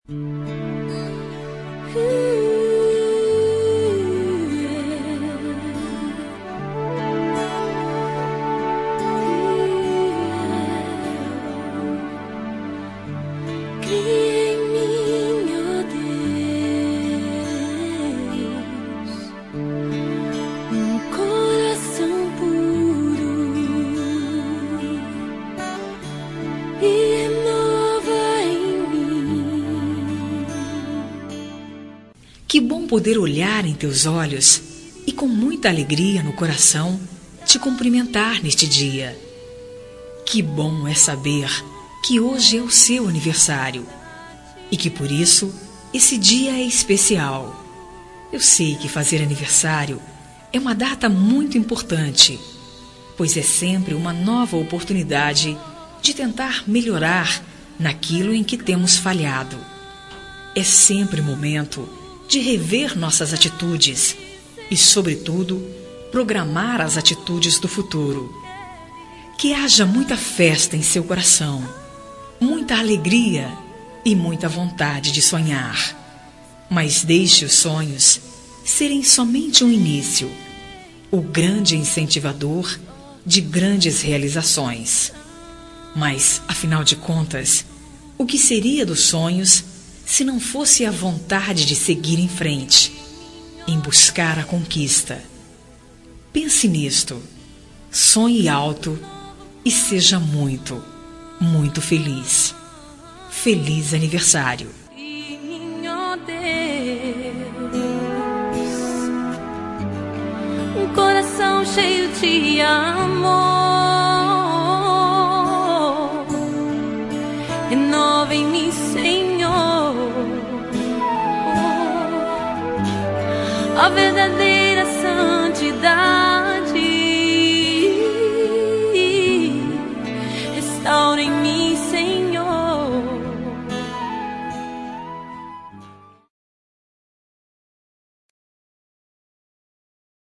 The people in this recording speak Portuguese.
Que bom poder olhar em teus olhos e com muita alegria no coração te cumprimentar neste dia. Que bom é saber que hoje é o seu aniversário e que por isso esse dia é especial. Eu sei que fazer aniversário é uma data muito importante, pois é sempre uma nova oportunidade de tentar melhorar naquilo em que temos falhado. É sempre momento de rever nossas atitudes e, sobretudo, programar as atitudes do futuro. Que haja muita festa em seu coração, muita alegria e muita vontade de sonhar. Mas deixe os sonhos serem somente um início, o grande incentivador de grandes realizações. Mas, afinal de contas, o que seria dos sonhos se não fosse a vontade de seguir em frente, em buscar a conquista? Pense nisto, sonhe alto e seja muito, muito feliz. Feliz aniversário! Um coração cheio de amor, renova em mim, Senhor, a verdadeira santidade.